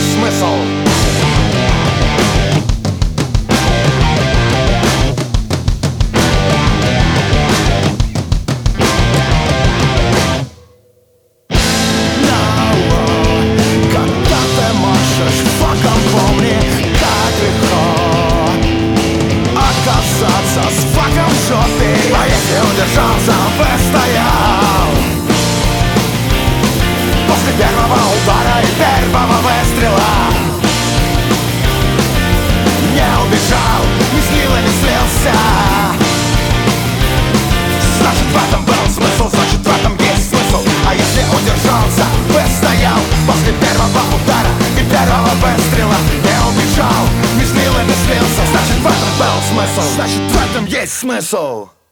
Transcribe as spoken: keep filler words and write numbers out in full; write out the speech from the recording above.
есть смысл. С факом в жопе, а если удержался, выстоял после первого удара и первого выстрела. Не убежал, не слил и не слился. Значит, в этом был смысл, значит, в этом есть смысл. А если удержался, выстоял после первого удара и первого выстрела. Не убежал, не слил и не слился. Значит, в этом был смысл, значит, в этом есть смысл.